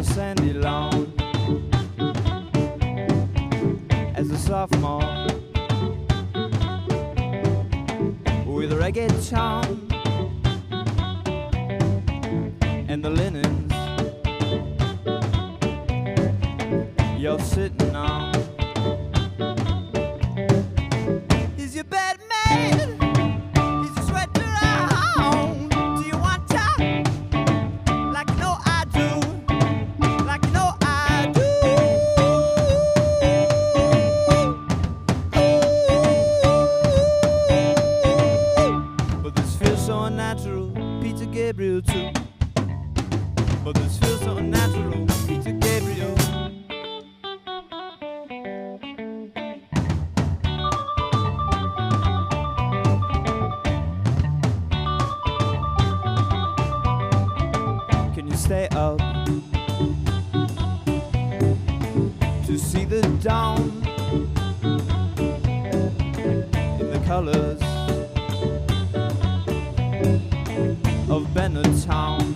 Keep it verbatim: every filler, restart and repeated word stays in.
a sandy lawn as a sophomore with a reggaeton and the linens you're sitting on. Is your bed made? Is your sweat down? Do you want to? Like you know I do. Like you know I do. But this feels so unnatural, Peter Gabriel too. But this feels so unnatural, Peter Gabriel. Can you stay up to see the dawn in the colors of Benetton?